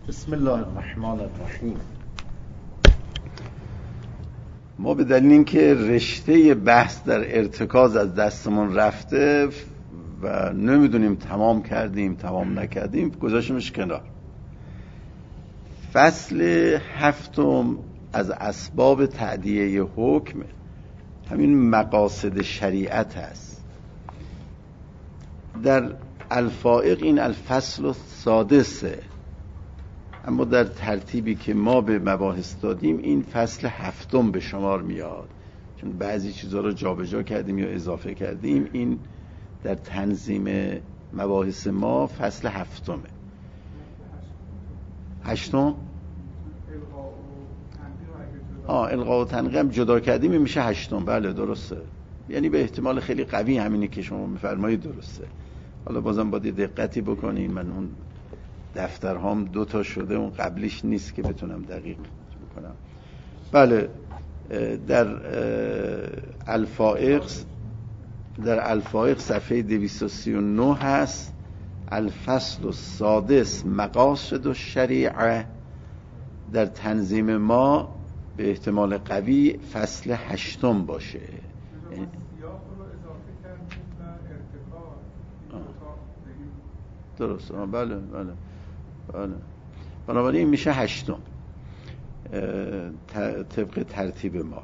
بسم الله الرحمن الرحیم. ما به دلیل اینکه رشته بحث در ارتکاز از دستمون رفته و نمیدونیم تمام کردیم تمام نکردیم گذاشتیمش کنار. فصل هفتم از اسباب تأدیه حکم همین مقاصد شریعت هست. در الفائق این الفصل السادسه، اما در ترتیبی که ما به مباحث دادیم این فصل هفتم به شمار میاد، چون بعضی چیزها رو جابجا کردیم یا اضافه کردیم. این در تنظیم مباحث ما فصل هفتمه. هشتم القاء و تنقیه هم جدا کردیم، این میشه هشتم. بله درسته، یعنی به احتمال خیلی قوی همینی که شما میفرمایید درسته. حالا بازم باید دقتی بکنین، من اون دفترهام 2 شده، اون قبلیش نیست که بتونم دقیق بکنم. بله، در الفائق صفحه 239 هست. الفصل السادس مقاصد الشریعه. در تنظیم ما به احتمال قوی فصل هشتم باشه. درست. بله. بنابراین این میشه هشتم طبق ترتیب ما.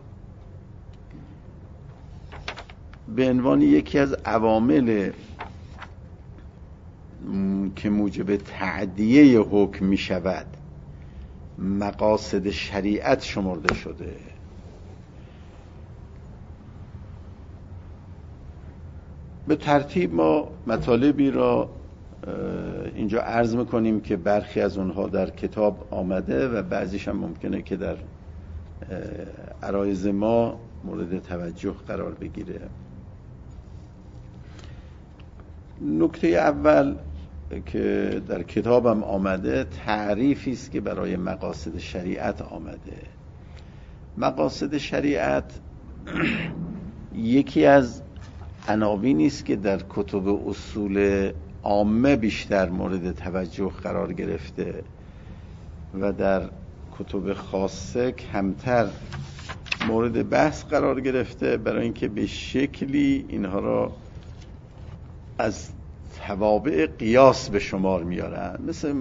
به عنوان یکی از عوامل که موجب تعدیه حکم می شود مقاصد شریعت شمرده شده. به ترتیب ما مطالبی را اینجا عرض میکنیم که برخی از اونها در کتاب آمده و بعضیش هم ممکنه که در عرایض ما مورد توجه قرار بگیره. نکته اول که در کتابم آمده تعریفی است که برای مقاصد شریعت آمده. مقاصد شریعت یکی از عناوینی است که در کتب اصول عامه بیشتر مورد توجه قرار گرفته و در کتب خاصه کمتر مورد بحث قرار گرفته، برای اینکه به شکلی اینها را از توابع قیاس به شمار میارن، مثل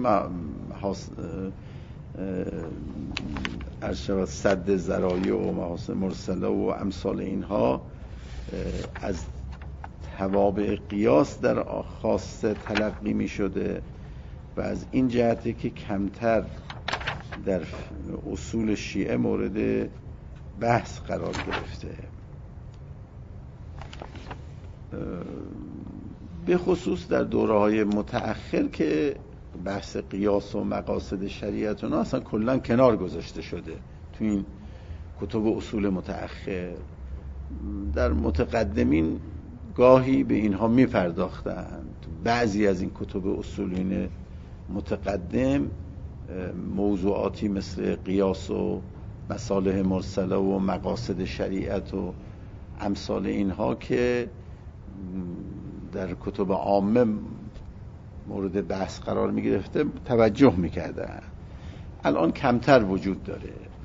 سد ذرایع و محاسن مرسله و امثال اینها از توابع قیاس در خاصه تلقی می شده و از این جهته که کمتر در اصول شیعه مورد بحث قرار گرفته. به خصوص در دوره‌های متأخر که بحث قیاس و مقاصد شریعت اونا اصلا کلا کنار گذاشته شده تو این کتب اصول متأخر. در متقدمین گاهی به اینها می پرداختند. بعضی از این کتب اصولین متقدم موضوعاتی مثل قیاس و مصالح مرسله و مقاصد شریعت و امثال اینها که در کتب عامه مورد بحث قرار می گرفته توجه می کردن. الان کمتر وجود داره.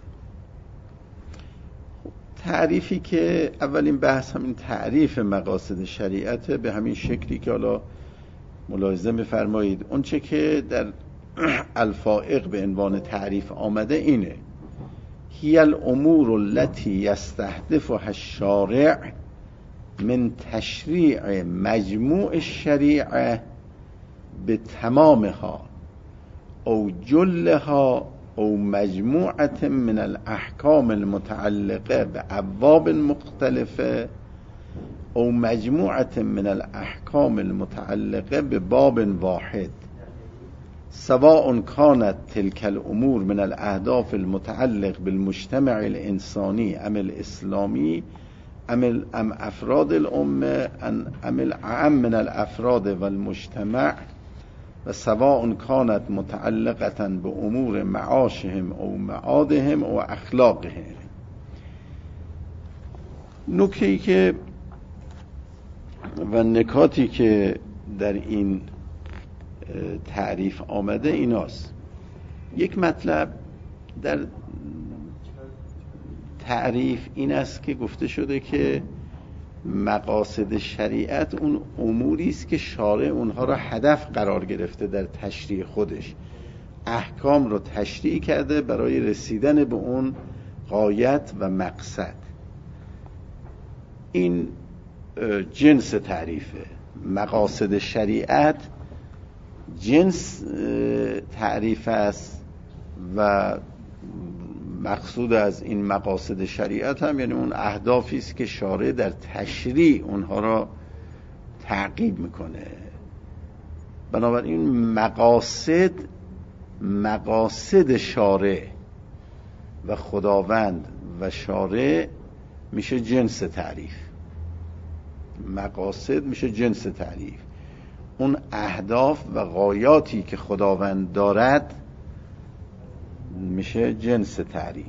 تعریفی که اولین بحث همین تعریف مقاصد شریعت به همین شکلی که حالا ملاحظه می‌فرمایید. اون چه که در الفائق به عنوان تعریف آمده اینه: هی الامور التي یستهدفها الشارع من تشریع مجموع الشریعه به تمامها او جلها او مجموعه من الاحکام المتعلقه به ابواب مختلفه او مجموعه من الاحکام المتعلقه به باب واحد سواء كانت تلك الامور من الاهداف المتعلق بالمجتمع الانسانی ام الاسلامی ام افراد الامه ام العام من الافراد والمجتمع و سواء كانت متعلقة به امور معاشهم او معادهم او اخلاقهم. نکته‌ای که و نکاتی که در این تعریف آمده ایناست: یک مطلب در تعریف این است که گفته شده که مقاصد شریعت اون اموری است که شارع اونها را هدف قرار گرفته در تشریع خودش، احکام رو تشریع کرده برای رسیدن به اون غایت و مقصد. این جنس تعریفه. مقاصد شریعت جنس تعریف است و مقصود از این مقاصد شریعت هم یعنی اون اهدافی است که شارع در تشریع اونها را تعقیب میکنه. بنابراین مقاصد شارع و خداوند و شارع میشه جنس تعریف. مقاصد میشه جنس تعریف. اون اهداف و غایاتی که خداوند دارد میشه جنس تعریف.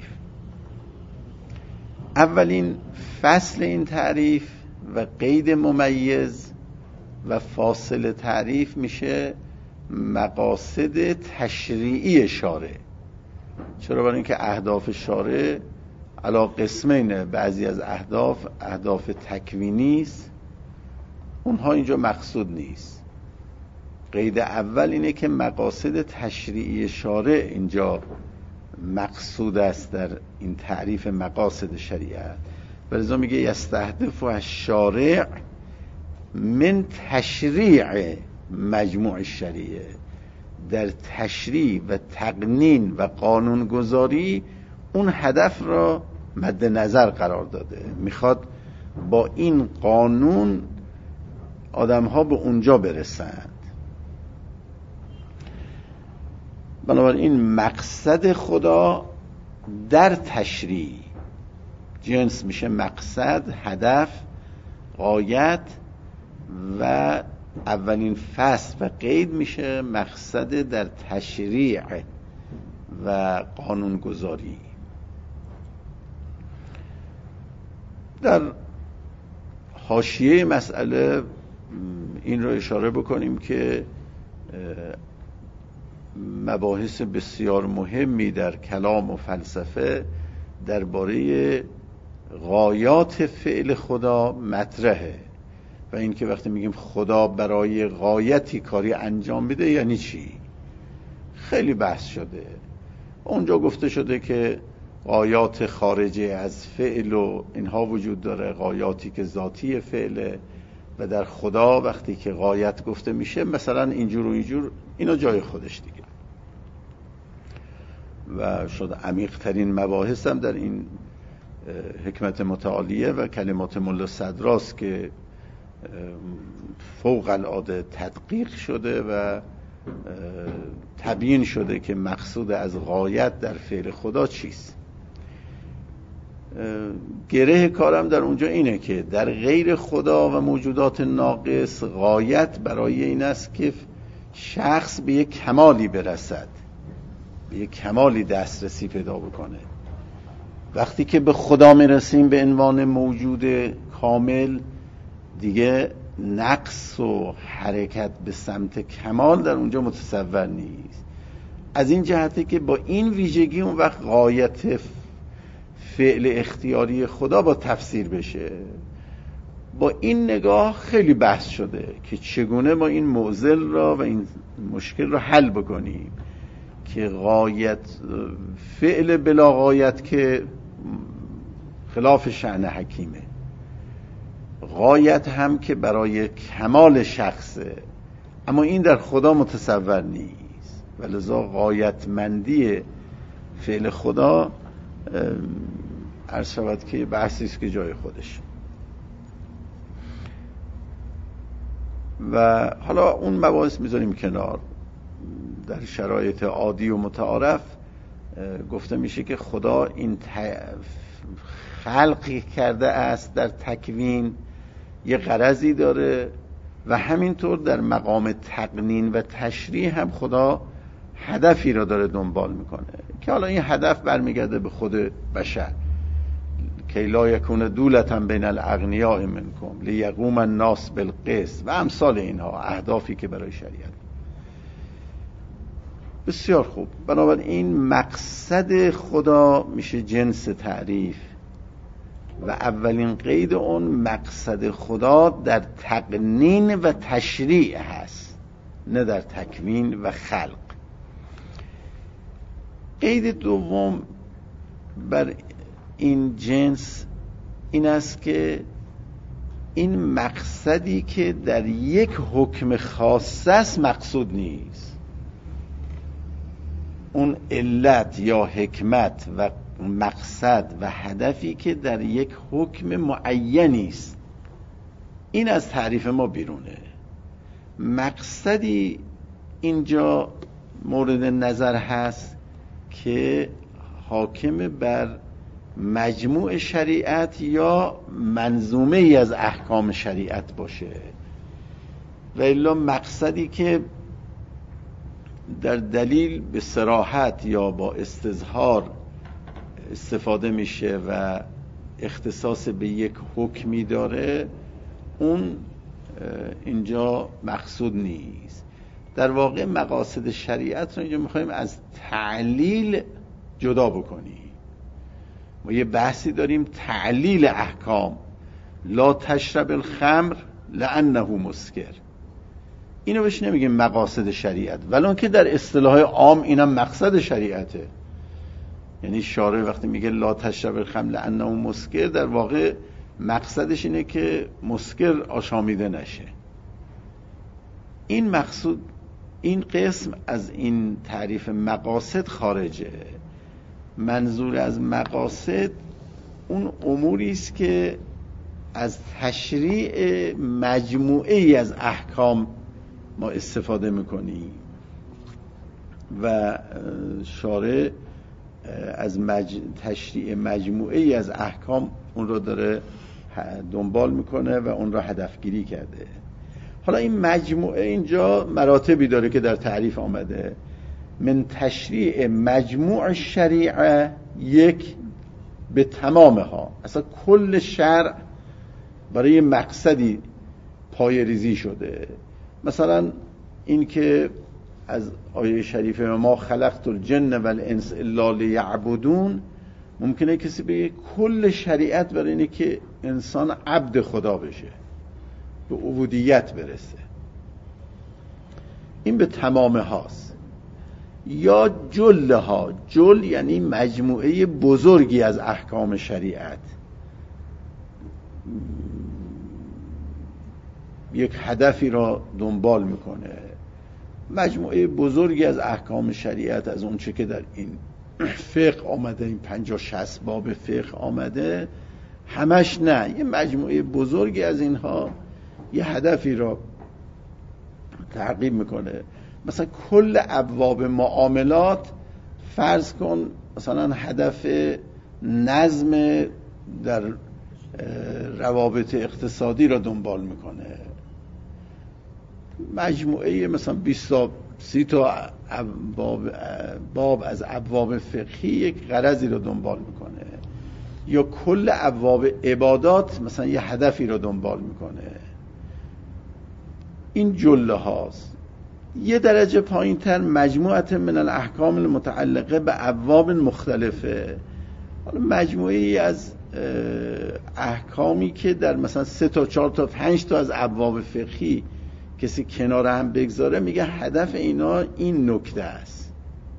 اولین فصل این تعریف و قید ممیز و فاصل تعریف میشه مقاصد تشریعی شارع. چرا؟ برای اینکه اهداف شارع علا قسمینه. بعضی از اهداف تکوینی است، اونها اینجا مقصود نیست. قید اول اینه که مقاصد تشریعی شارع اینجا مقصود است در این تعریف مقاصد شریعت. ولذا میگه یستهدف الشارع من تشریع مجموع الشریعه. در تشریع و تقنین و قانونگذاری اون هدف را مد نظر قرار داده. میخواد با این قانون آدم‌ها به اونجا برسند. بنابراین مقصد خدا در تشریع جنس میشه مقصد، هدف، غایت و اولین فصل و قید میشه مقصد در تشریع و قانونگذاری. در حاشیه مسئله این رو اشاره بکنیم که مباحث بسیار مهمی در کلام و فلسفه درباره غایات فعل خدا مطرحه و اینکه وقتی میگیم خدا برای غایتی کاری انجام میده یعنی چی؟ خیلی بحث شده. اونجا گفته شده که غایات خارجه از فعل و اینها وجود داره، غایاتی که ذاتی فعله و در خدا وقتی که غایت گفته میشه مثلا اینجور و اینجور، اینا جای خودش دیگه. و شد عمیق ترین مباحث هم در این حکمت متعالیه و کلمات ملا صدراست که فوق العاده تدقیق شده و تبیین شده که مقصود از غایت در فعل خدا چیست. گره کارم در اونجا اینه که در غیر خدا و موجودات ناقص غایت برای این است که شخص به یک کمالی برسد، به یک کمالی دسترسی پیدا بکنه. وقتی که به خدا میرسیم به عنوان موجود کامل دیگه نقص و حرکت به سمت کمال در اونجا متصور نیست. از این جهته که با این ویژگی اون وقت غایت فعل اختیاری خدا با تفسیر بشه. با این نگاه خیلی بحث شده که چگونه ما این معضل را و این مشکل را حل بکنیم که غایت فعل بلا غایت که خلاف شأن حکیمه، غایت هم که برای کمال شخصه، اما این در خدا متصور نیست. ولذا غایتمندی فعل خدا عرض شود که بحثی است که جای خودش. و حالا اون مباحث میذاریم کنار. در شرایط عادی و متعارف گفته میشه که خدا این خلقی کرده است، در تکوین یه غرضی داره و همینطور در مقام تقنین و تشریع هم خدا هدفی را داره دنبال میکنه که حالا این هدف برمیگرده به خود بشر. کی لا یکون دولة بین الاغنیاء منکم لیقوم الناس بالقسط و امثال اینها اهدافی که برای شریعت. بسیار خوب. بنابراین مقصد خدا میشه جنس تعریف و اولین قید اون مقصد خدا در تقنین و تشریع هست، نه در تکوین و خلق. قید دوم بر این جنس این است که این مقصدی که در یک حکم خاص است مقصود نیست. اون علت یا حکمت و مقصد و هدفی که در یک حکم معینی است، این از تعریف ما بیرونه. مقصدی اینجا مورد نظر هست که حاکم بر مجموع شریعت یا منظومه ای از احکام شریعت باشه، و الا مقصدی که در دلیل به صراحت یا با استظهار استفاده میشه و اختصاص به یک حکمی داره، اون اینجا مقصود نیست. در واقع مقاصد شریعت رو اینجا میخوایم از تعلیل جدا بکنیم. ما یه بحثی داریم تعلیل احکام، لا تشرب الخمر لانه مسکر. اینو بهش نمیگیم مقاصد شریعت، ولو که در اصطلاح عام اینم مقصد شریعته. یعنی شارع وقتی میگه لا تشرب الخمر لانه مسکر، در واقع مقصدش اینه که مسکر آشامیده نشه. این مقصود، این قسم از این تعریف مقاصد خارجه. منظور از مقاصد اون اموری است که از تشریع مجموعه ای از احکام ما استفاده میکنیم و شارع از تشریع مجموعه ای از احکام اون رو داره دنبال میکنه و اون رو هدفگیری کرده. حالا این مجموعه اینجا مراتبی داره که در تعریف آمده. من تشریع مجموع شریعه، یک به تمامها، اصلا کل شرع برای مقصدی پای ریزی شده. مثلا این که از آیه شریف ما خلقت الجن والانس الا لیعبدون، ممکنه کسی بگه کل شریعت برای اینه که انسان عبد خدا بشه، به عبودیت برسه. این به تمامه هاست. یا جل ها، جل یعنی مجموعه بزرگی از احکام شریعت، یک هدفی را دنبال میکنه. مجموعه بزرگی از احکام شریعت، از اون چه که در این فقه آمده، این 50-60 باب فقه آمده، همش نه، یه مجموعه بزرگی از اینها یه هدفی را تعقیب میکنه. مثلا کل ابواب معاملات، فرض کن مثلا هدف نظم در روابط اقتصادی را دنبال میکنه. مجموعه مثلا 20-30 تا باب از ابواب فقهی یک غرضی را دنبال میکنه. یا کل ابواب عبادات مثلا یه هدفی را دنبال میکنه. این جله هاست. یه درجه پایین تر مجموعه من الاحکام المتعلقه به ابواب مختلفه. حالا مجموعه از احکامی که در مثلا 3 تا 4 تا 5 تا از ابواب فقهی کسی کنار هم بگذاره، میگه هدف اینا این نکته است.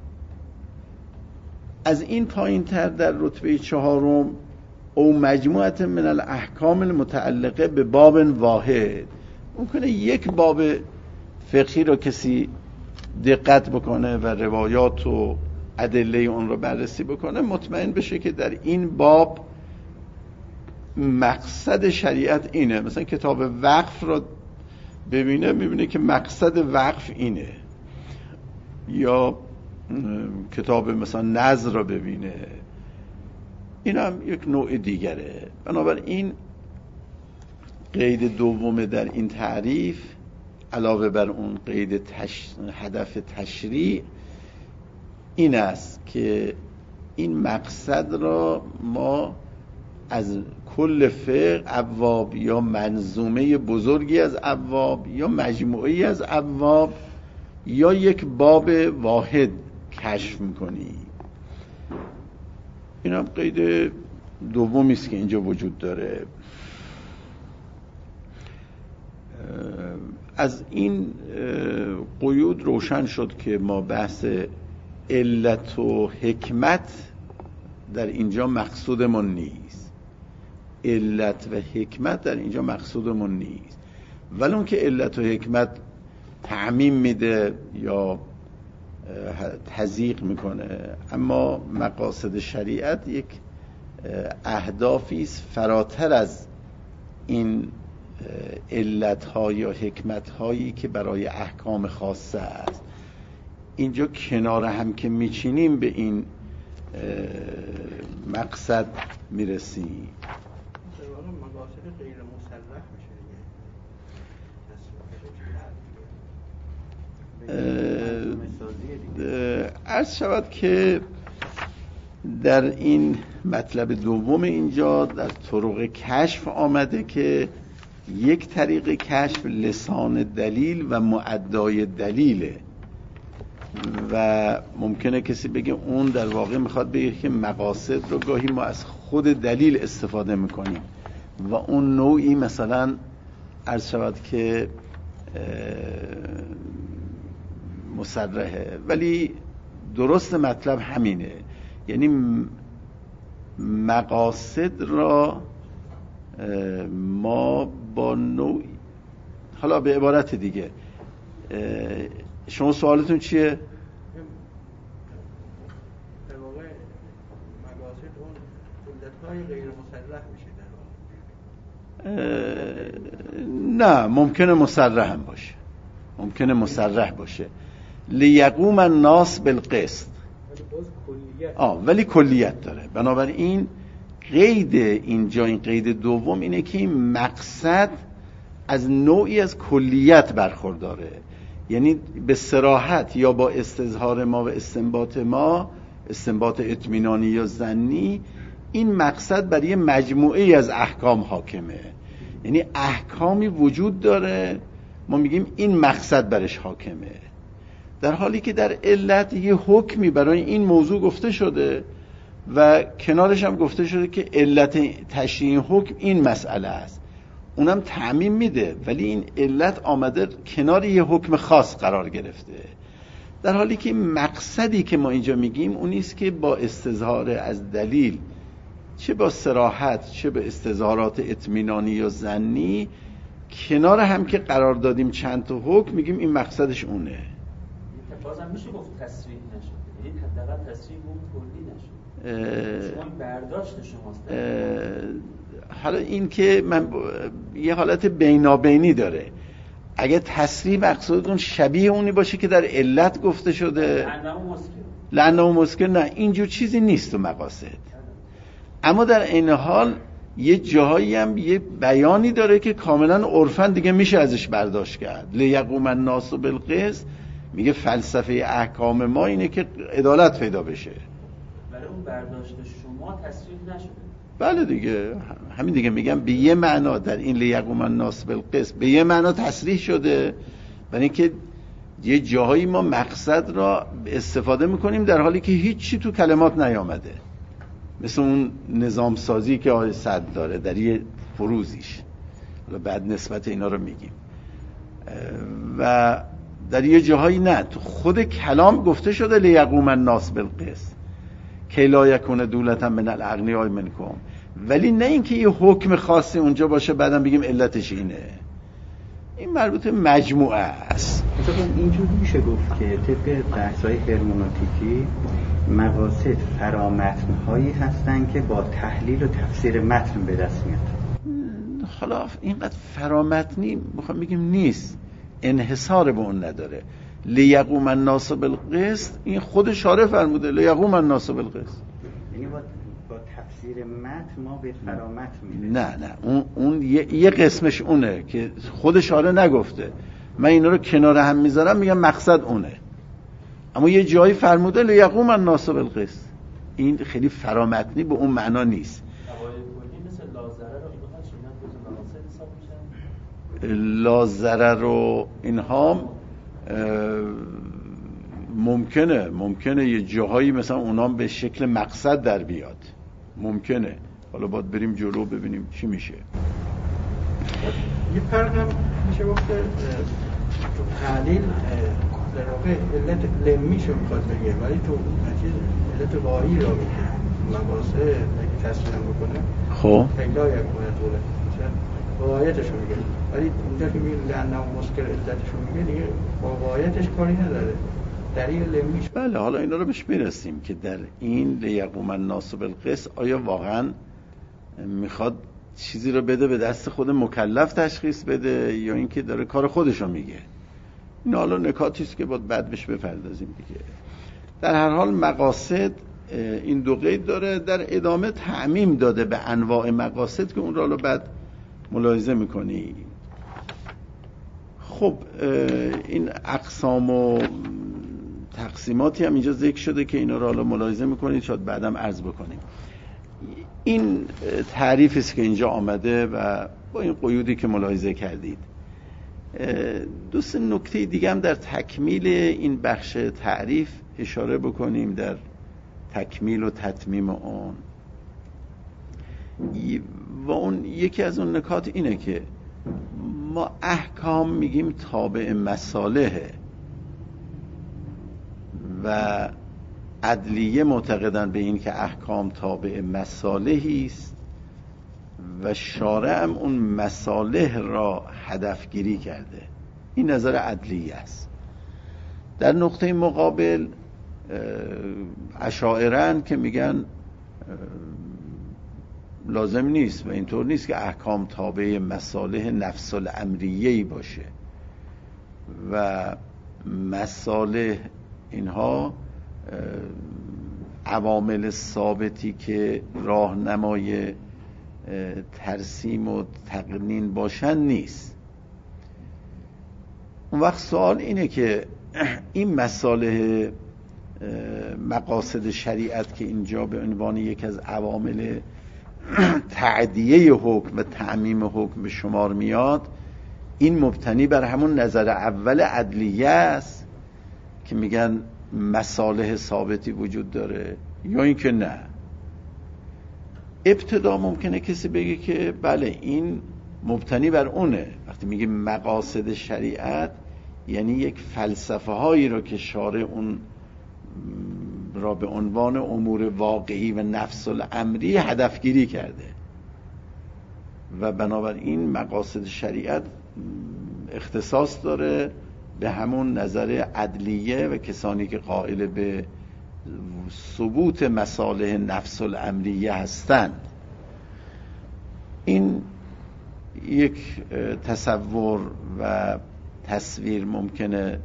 از این پایین تر در رتبه 4 او مجموعه من الاحکام المتعلقه به باب واحد، ممکنه یک باب فقهی رو کسی دقت بکنه و روایات و ادله اون رو بررسی بکنه، مطمئن بشه که در این باب مقصد شریعت اینه. مثلا کتاب وقف رو ببینه، میبینه که مقصد وقف اینه. یا کتاب مثلا نذر رو ببینه، این هم یک نوع دیگره. بنابراین قید دوم در این تعریف علاوه بر اون قید هدف تشریع این است که این مقصد را ما از کل فقه ابواب یا منظومه بزرگی از ابواب یا مجموعی از ابواب یا یک باب واحد کشف میکنی. این هم قید دومی است که اینجا وجود داره. از این قیود روشن شد که ما بحث علت و حکمت در اینجا مقصودمون نیست. علت و حکمت در اینجا مقصودمون نیست، ولی اون که علت و حکمت تعمیم میده یا تضییق میکنه، اما مقاصد شریعت یک اهدافی است فراتر از این علت‌ها یا حکمت‌هایی که برای احکام خاصه است. اینجا کنار هم که میچینیم به این مقصد میرسیم. مقاصد غیر مسلح میشه. عرض شود که در این مطلب دوم اینجا در طرق کشف آمده که یک طریق کشف لسان دلیل و معدای دلیله و ممکنه کسی بگه اون در واقع میخواد بگه که مقاصد رو گاهی ما از خود دلیل استفاده میکنیم و اون نوعی مثلا عرض شود که مصرحه، ولی درست مطلب همینه. یعنی مقاصد را ما با نوع، حالا به عبارت دیگه شما سوالتون چیه؟ در واقع مقاصد اون علتهای غیر مسلح میشه. نه، ممکنه مصرح هم باشه، ممکنه مصرح باشه. لیقوم الناس بالقسط، ولی کلیت داره. بنابراین قید اینجا، این قید دوم اینه که این مقصد از نوعی از کلیت برخورداره، یعنی به صراحت یا با استظهار ما و استنباط ما، استنباط اطمینانی یا ظنی، این مقصد برای مجموعه از احکام حاکمه. یعنی احکامی وجود داره، ما میگیم این مقصد برش حاکمه، در حالی که در علت یه حکمی برای این موضوع گفته شده و کنارش هم گفته شده که علت تشریع حکم این مسئله است، اونم تعمیم میده، ولی این علت آمده کنار یه حکم خاص قرار گرفته، در حالی که مقصدی که ما اینجا میگیم اونیست که با استظهار از دلیل، چه با صراحت چه به استظهارات اطمینانی یا ظنی، کنار هم که قرار دادیم چند تا حکم، میگیم این مقصدش اونه. بازم میشه گفت تصریح نشد، یعنی حداقل تصریح اون کلی نشد، شما برداشت شماست. حالا این که من یه حالت بینابینی داره، اگه تصریح مقصود اون شبیه اونی باشه که در علت گفته شده لعنه و مسکر، نه، اینجور چیزی نیست تو مقاصد. اما در این حال یه جاهایی هم یه بیانی داره که کاملا عرفاً دیگه میشه ازش برداشت کرد. لیقوم الناس بالقسط میگه فلسفه احکام ما اینه که عدالت پیدا بشه. برای اون برداشت شما تصریح نشده. بله دیگه، همین دیگه میگم به یه معنا در این لیقوم الناس بالقسط به یه معنا تصریح شده، برای اینکه یه جاهایی ما مقصد را استفاده میکنیم در حالی که هیچی تو کلمات نیامده، مثل اون نظام سازی که آقای سعد داره در یه فروزیش، بعد نسبت اینا رو میگیم، و در یه جاهایی نه، تو خود کلام گفته شده لیقوم الناس بالقسط کی لا یکون دولة من الاغنیاء منکم، ولی نه اینکه یه حکم خاصی اونجا باشه بعدم بگیم علتش اینه. این مربوط مجموعه است. مثلا اینجوری میشه گفت که طبق بحث‌های هرمنوتیکی مقاصد فرامتن‌هایی هستن که با تحلیل و تفسیر متن به دست میاد. حالا اینقدر فرامتنی میخوام بگیم نیست، انحصار به اون نداره. لیقوم الناس بالقسط این خود شارع فرموده لیقوم الناس بالقسط، یعنی با تفسیر متن ما به فرامتن میرسیم. نه اون یه قسمش اونه که خود شارع نگفته، من اینا رو کنار هم میذارم میگم مقصد اونه، اما یه جایی فرموده لیقوم الناس بالقسط، این خیلی فرامتنی به اون معنا نیست. لا ضرر و اینها ممکنه یه جاهایی مثلا اونام به شکل مقصد در بیاد، ممکنه. حالا باید بریم جلو ببینیم چی میشه. یه فرق هم میشه گفت تو تعلیل در واقع علت لمیشو میخواد بگه، ولی تو چیز علت واهی رو میگه. مقاصد اگه تصویرم بکنه خب پیدا یک کنه دوله واقعیتشو میگه، ولی اونجا که میگه لعنه و مسکر علتشو میگه دیگه با واقعیتش کاری نداره، دلیل لمیش. بله، حالا اینا رو بهش میرسیم که در این لیقوم الناس بالقسط آیا واقعا میخواد چیزی رو بده به دست خود مکلف تشخیص بده یا اینکه داره کار خودش رو میگه. این حالا نکاتی است که باید بعد بهش بپردازیم دیگه. در هر حال مقاصد این دو قید داره، در ادامه تعمیم داده به انواع مقاصد که اون رو بعد ملاحظه میکنی. خب این اقسام و تقسیماتی هم اینجا ذکر شده که اینا رو حالا ملاحظه میکنید، شاید بعدم عرض بکنیم. این تعریفی است که اینجا آمده و با این قیودی که ملاحظه کردید. دو سه نکته دیگه هم در تکمیل این بخش تعریف اشاره بکنیم در تکمیل و تتمیم اون. و اون یکی از اون نکات اینه که ما احکام میگیم تابع مصالحه و عدلیه معتقدن به این که احکام تابع مصالحی است و شارع هم اون مصالح را هدفگیری کرده. این نظر عدلیه است. در نقطه مقابل اشاعره‌اند که میگن لازم نیست و اینطور نیست که احکام تابع مصالح نفس الامریه‌ای باشه و مصالح اینها عوامل ثابتی که راهنمای ترسیم و تقنین باشن نیست. اون وقت سوال اینه که این مصالح مقاصد شریعت که اینجا به عنوان یک از عوامل تعدیه حکم و تعمیم حکم به شمار میاد، این مبتنی بر همون نظر اول عدلیه است که میگن مصالح ثابتی وجود داره یا اینکه نه؟ ابتدا ممکنه کسی بگه که بله این مبتنی بر اونه. وقتی میگه مقاصد شریعت یعنی یک فلسفه هایی رو که شارع اون را به عنوان امور واقعی و نفس الامری هدفگیری کرده و بنابراین مقاصد شریعت اختصاص داره به همون نظر عدلیه و کسانی که قائل به ثبوت مصالح نفس الامریه هستند. این یک تصور و تصویر ممکنه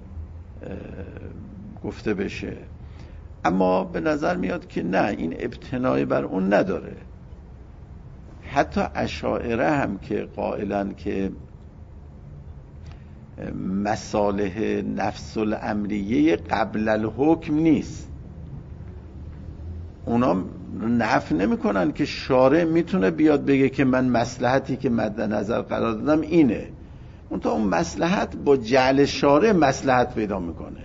گفته بشه، اما به نظر میاد که نه، این ابتنای بر اون نداره. حتی اشاعره هم که قائلن که مصالح نفس الامریه قبل الحکم نیست، اونا نفی نمیکنن که شارع میتونه بیاد بگه که من مصلحتی که مد نظر قرار دادم اینه، اون مصلحت با جعل شارع مصلحت پیدا میکنه.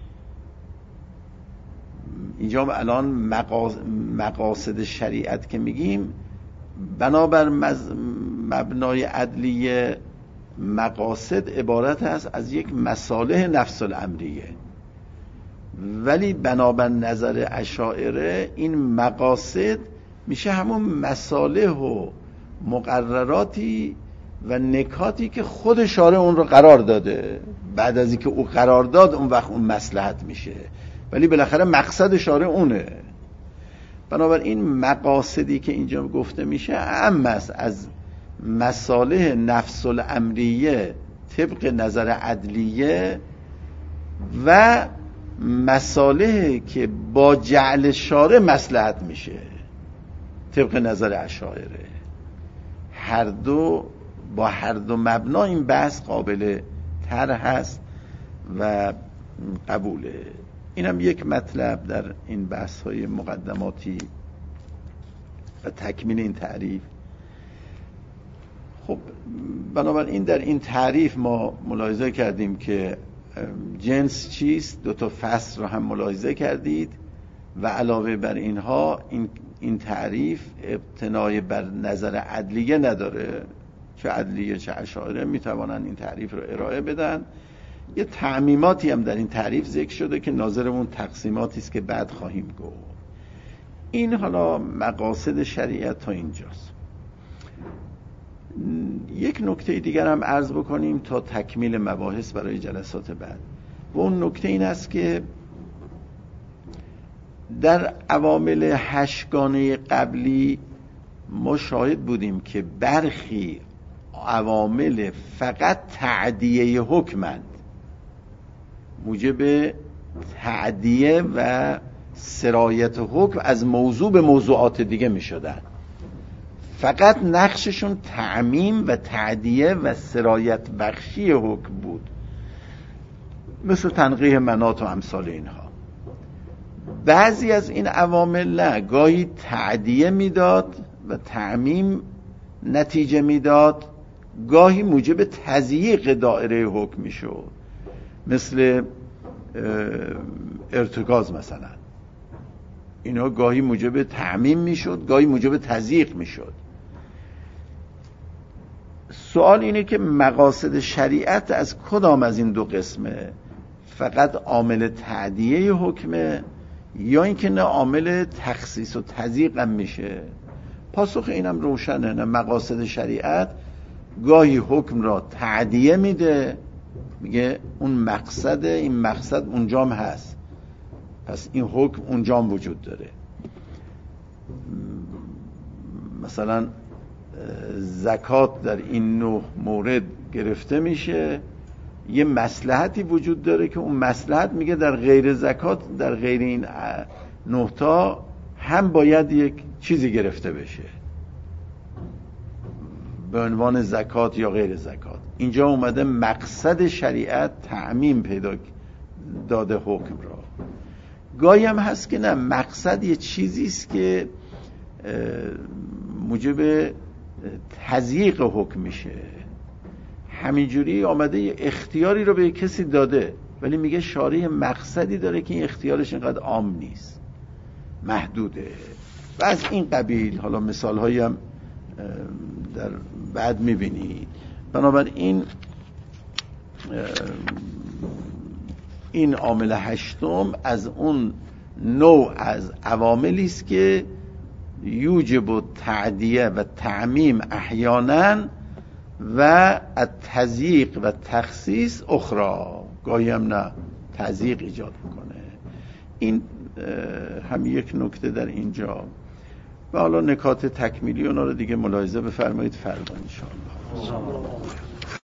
اینجا الان مقاصد شریعت که میگیم بنابر مبنای عدلیه، مقاصد عبارت است از یک مصالح نفس الامریه، ولی بنابر نظر اشاعره این مقاصد میشه همون مصالح و مقرراتی و نکاتی که خود شارع اون رو قرار داده. بعد از اینکه او قرار داد اون وقت اون مصلحت میشه، ولی بالاخره مقصد شارع اونه. بنابراین مقاصدی که اینجا گفته میشه اهم است از مصالح نفس الامریه طبق نظر عدلیه و مصالحی که با جعل شارع مصلحت میشه طبق نظر اشاعره. با هر دو مبنا این بحث قابل طرح هست و قبوله. اینم یک مطلب در این بحث های مقدماتی و تکمیل این تعریف. خب بنابراین در این تعریف ما ملاحظه کردیم که جنس چیست، 2 فصل رو هم ملاحظه کردید و علاوه بر اینها این تعریف ابتنای بر نظر عدلیه نداره، چه عدلیه چه اشاعره میتوانن این تعریف رو ارائه بدن. یه تعمیماتی هم در این تعریف ذکر شده که ناظرمون تقسیماتی است که بعد خواهیم گفت. این حالا مقاصد شریعت تا اینجاست. یک نکته دیگر هم عرض بکنیم تا تکمیل مباحث برای جلسات بعد، و اون نکته این است که در عوامل 8 گانه قبلی ما شاهد بودیم که برخی عوامل فقط تعدیه حکمند، موجب تعدیه و سرایت حکم از موضوع به موضوعات دیگه می شدن، فقط نقششون تعمیم و تعدیه و سرایت بخشی حکم بود، مثل تنقیح مناط و امثال اینها. بعضی از این عوامل نه، گاهی تعدیه میداد و تعمیم نتیجه میداد، گاهی موجب تضییق دایره حکم میشد، مثل ارتکاز مثلا. اینا گاهی موجب تعمیم میشد، گاهی موجب تضییق میشد. سوال اینه که مقاصد شریعت از کدام از این 2 قسمه؟ فقط عامل تعدیه حکمه یا اینکه نه عامل تخصیص و تضییق هم میشه؟ پاسخ اینم روشنه، نه، مقاصد شریعت گاهی حکم را تعدیه میده، میگه اون مقصد، این مقصد اونجام هست، پس این حکم اونجام وجود داره. مثلا زکات در این 9 مورد گرفته میشه، یه مصلحتی وجود داره که اون مصلحت میگه در غیر زکات، در غیر این 9 تا هم باید یک چیزی گرفته بشه به عنوان زکات یا غیر زکات. اینجا اومده مقصد شریعت تعمیم پیدا داده حکم را. گاهی هم هست که نه، مقصد یه چیزی است که موجب تضییق حکم میشه. همینجوری آمده یه اختیاری رو به کسی داده، ولی میگه شارع مقصدی داره که این اختیارش اینقدر عام نیست، محدوده و از این قبیل. حالا مثال هایی هم در بعد میبینید. بنابراین این عامل 8 از اون نوع از عواملی است که یوجب تعدیه و تعمیم احیانا و التضییق و تخصیص اخرى، گاهی هم نه، تضییق ایجاد میکنه. این هم یک نکته در اینجا. و حالا نکات تکمیلی اونا رو دیگه ملاحظه بفرمایید فردا ان شاء الله.